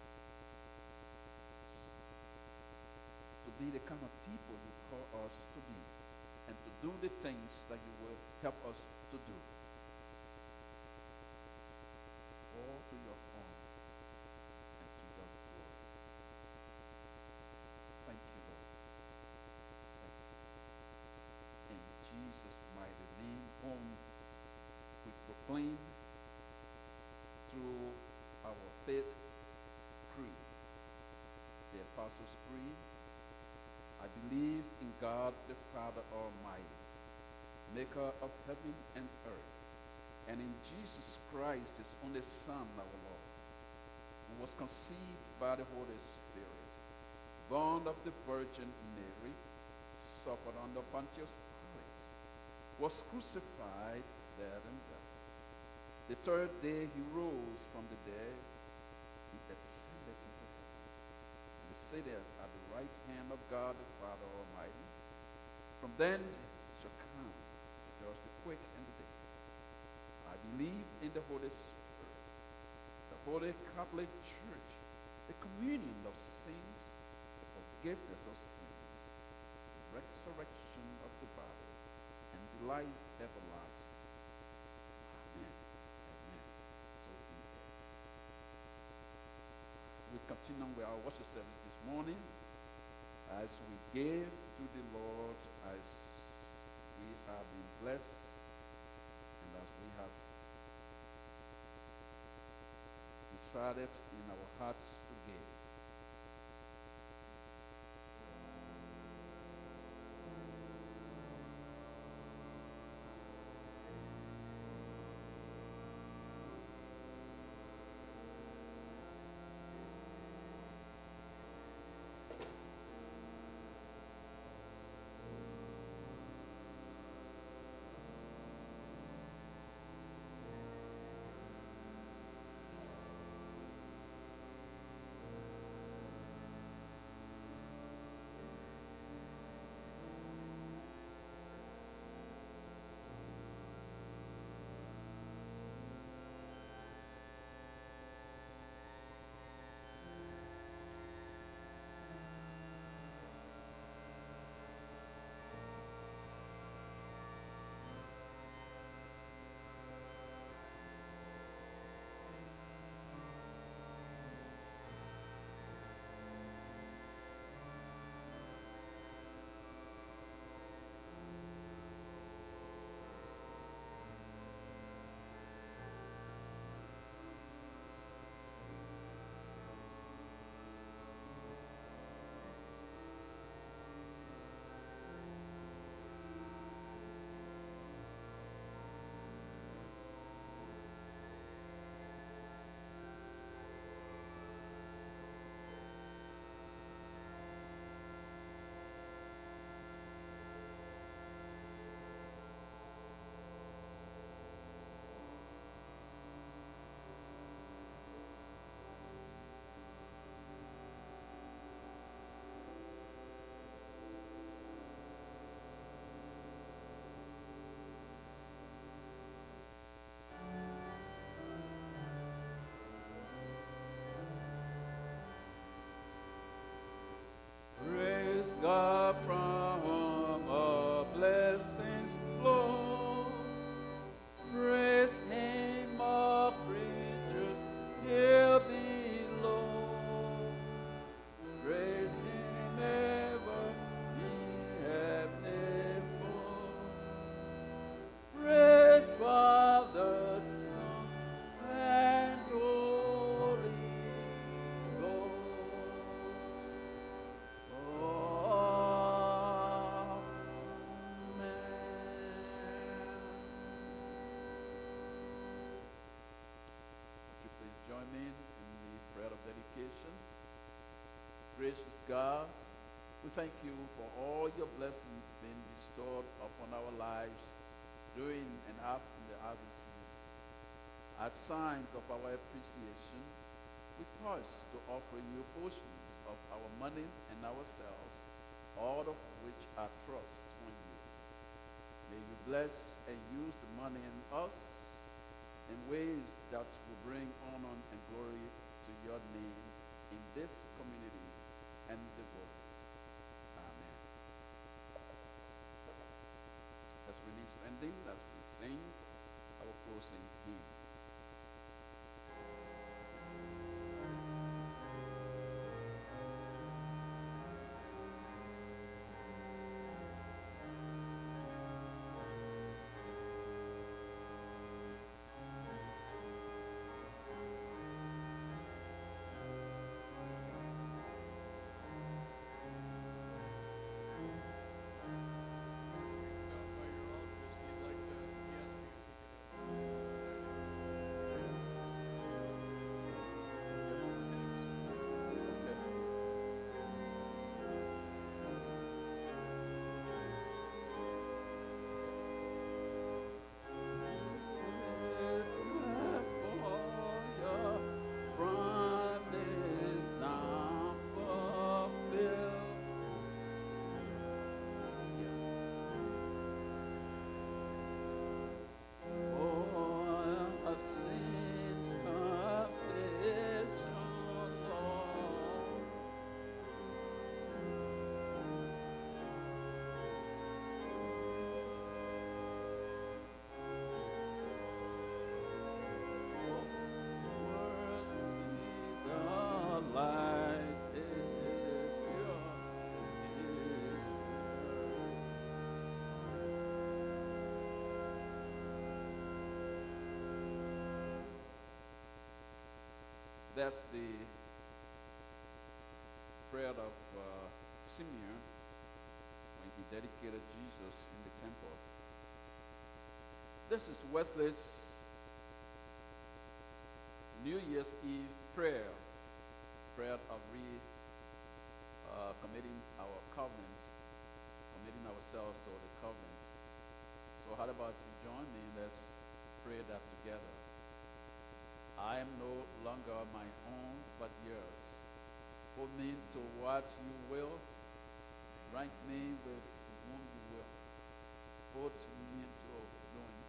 to be the kind of people you call us to be, and to do the things that you will help us to do. All to your honor and to your glory. Thank you, Lord. Thank you. In Jesus' mighty name, whom we proclaim through our faith creed, the Apostles' Creed. I believe in God the Father Almighty, maker of heaven and earth, and in Jesus Christ, his only Son, our Lord, who was conceived by the Holy Spirit, born of the Virgin Mary, suffered under Pontius Pilate, was crucified, dead and buried. The third day he rose from the dead, he ascended into heaven, and he seated at the right hand of God the Father Almighty. From then shall come to judge the quick and the dead. believe in the Holy Spirit, the Holy Catholic Church, the communion of saints, the forgiveness of sins, the resurrection of the body, and the life everlasting. Amen. Amen. So be it. We continue with our worship service this morning as we give to the Lord, as we have been blessed, and as we have decided in our hearts to give. Praise God from whom all blessings flow. Praise Him, all creatures here below. Praise Him ever in heaven above. Praise Father, Son, and Holy Ghost. Would you please join me in the prayer of dedication? Gracious God, we thank you for all your blessings being bestowed upon our lives during and after the harvest season. As signs of our appreciation, we pause to offer you portions of our money and ourselves, all of which are trust on you. May you bless and use the money and us in ways that will bring honor and glory to your name in this community and the world. Amen. As we release ending, as we sing our closing hymn. that's the prayer of uh, Simeon when he dedicated Jesus in the temple. This is Wesley's New Year's Eve prayer, prayer of re uh, committing our covenant, committing ourselves to the covenant. So how about you join me? Let's pray that together. I am no longer my own, but yours. Put me to what you will. Rank me with whom you will. Put me into doing.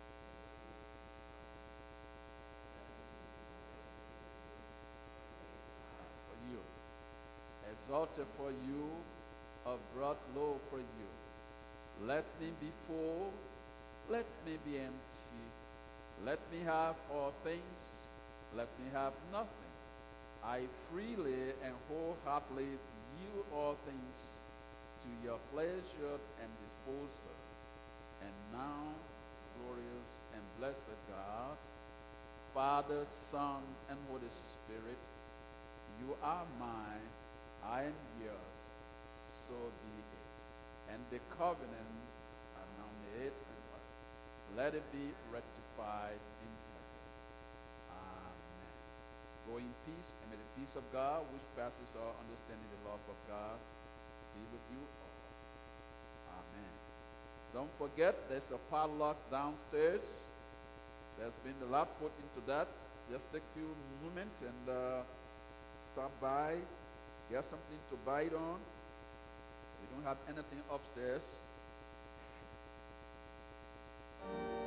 For you. Exalted for you, or brought low for you. Let me be full. Let me be empty. Let me have all things. Let me have nothing. I freely and wholeheartedly yield all things to your pleasure and disposal. And now, glorious and blessed God, Father, Son, and Holy Spirit, you are mine, I am yours, so be it. And the covenant are now made, and let it be rectified in heaven. Amen. Go in peace, and may the peace of God, which passes all understanding, the love of God, be with you all. Amen. Don't forget, there's a padlock downstairs. There's been a lot put into that. Just take a few moments and uh, stop by, get something to bite on. We don't have anything upstairs.